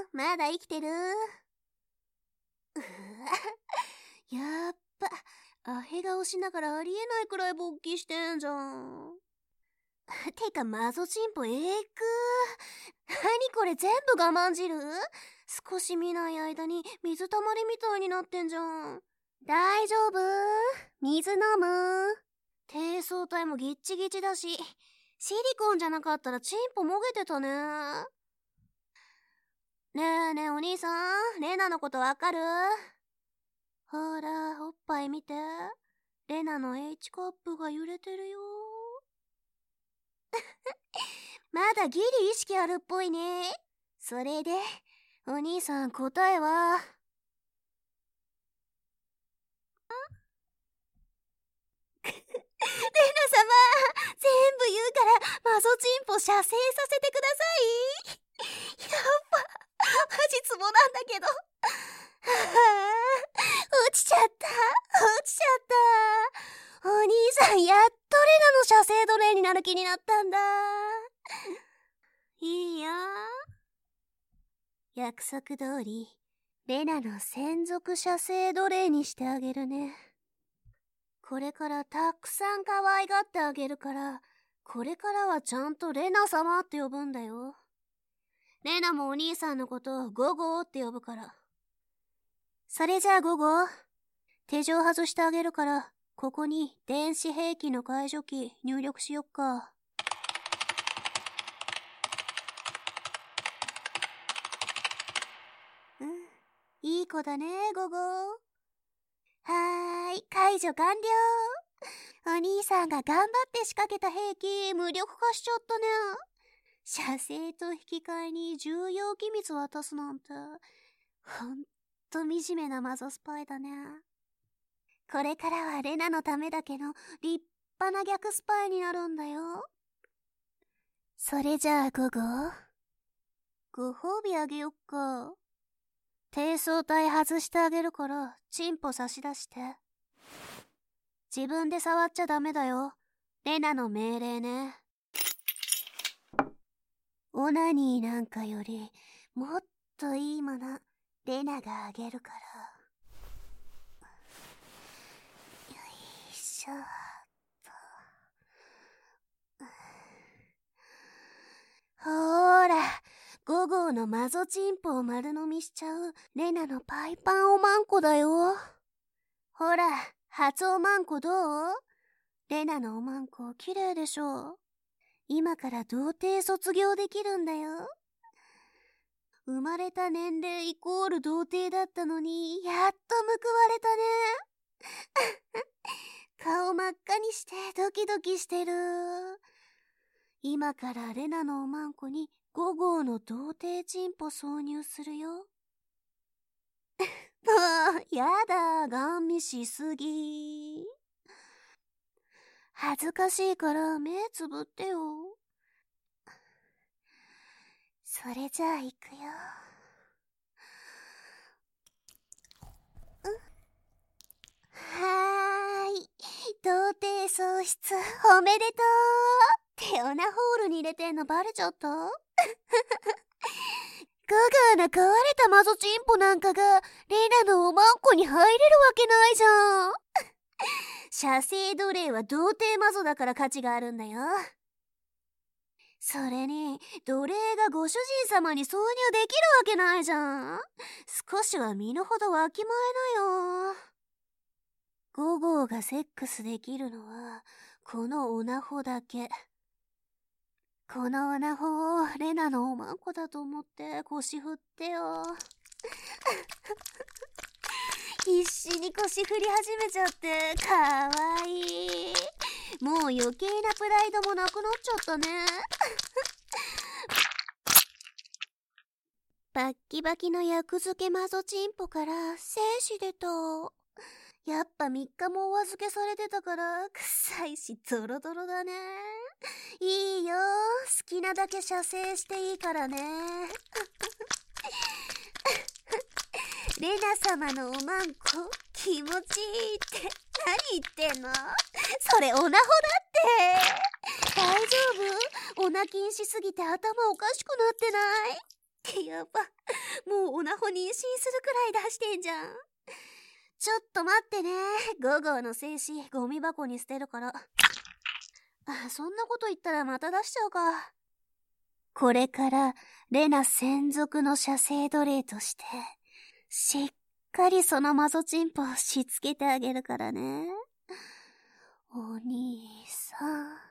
まだ生きてる？やっぱアヘ顔しながらありえないくらい勃起してんじゃん。てかマゾチンポ何これ、全部我慢汁？少し見ない間に水たまりみたいになってんじゃん。大丈夫？水飲む？低層体もギッチギチだし、シリコンじゃなかったらチンポもげてたね。ねえねえお兄さん、レナのことわかる？ほら、おっぱい見て。レナの H カップが揺れてるよ。まだギリ意識あるっぽいね。それで、お兄さん答えは？レナ様、全部言うからマゾチンポ射精させてください。やっぱマジツボなんだけど。落ちちゃった。お兄さん、やっとレナの射精奴隷になる気になったんだ。いいよ。約束通りレナの専属射精奴隷にしてあげるね。これからたくさん可愛がってあげるから、これからはちゃんとレナ様って呼ぶんだよ。レナもお兄さんのことをゴゴって呼ぶから。それじゃあゴゴ、手錠外してあげるから、ここに電子兵器の解除キー入力しよっか。いい子だね、ゴゴ。はーい、解除完了。お兄さんが頑張って仕掛けた兵器無力化しちゃったね。射精と引き換えに重要機密渡すなんて、ほんと惨めなマゾスパイだね。これからはレナのためだけの立派な逆スパイになるんだよ。それじゃあゴゴ、ご褒美あげよっか。低層体外してあげるからチンポ差し出して。自分で触っちゃダメだよ。レナの命令ね。オナニーなんかよりもっといいものレナがあげるから。よいしょと。ほーら、5号のマゾチンポを丸飲みしちゃうレナのパイパンおまんこだよ。ほら、初おまんこどう？レナのおまんこ綺麗でしょ。今から童貞卒業できるんだよ。生まれた年齢イコール童貞だったのに、やっと報われたね。顔真っ赤にしてドキドキしてる。今からレナのおまんこに5号の童貞チンポ挿入するよ。もう、やだ、ガン見しすぎ。恥ずかしいから目つぶってよ。それじゃあ行くよ。はーい。童貞喪失おめでとうってオナホールに入れてんのバレちゃった？ガガーな壊れたマゾチンポなんかがレナのおまんこに入れるわけないじゃん。射精奴隷は童貞マゾだから価値があるんだよ。それに奴隷がご主人様に挿入できるわけないじゃん。少しは身の程わきまえなよ。5号がセックスできるのはこのオナホだけ。このオナホをレナのおまんこだと思って腰振ってよ。必死に腰振り始めちゃってかわいい。もう余計なプライドもなくなっちゃったね。バッキバキの役付けマゾチンポから精子出た。やっぱ3日もお預けされてたから臭いしドロドロだね。いいよ、好きなだけ射精していいからね。レナ様のおまんこ気持ちいいって何言ってんの？それオナホだって。大丈夫？オナ禁しすぎて頭おかしくなってない？ やば。もうオナホ妊娠するくらい出してんじゃん。ちょっと待ってね。ゴゴの精子、ゴミ箱に捨てるから。そんなこと言ったらまた出しちゃうか。これから、レナ専属の射精奴隷として、しっかりそのマゾチンポをしつけてあげるからね。お兄さん。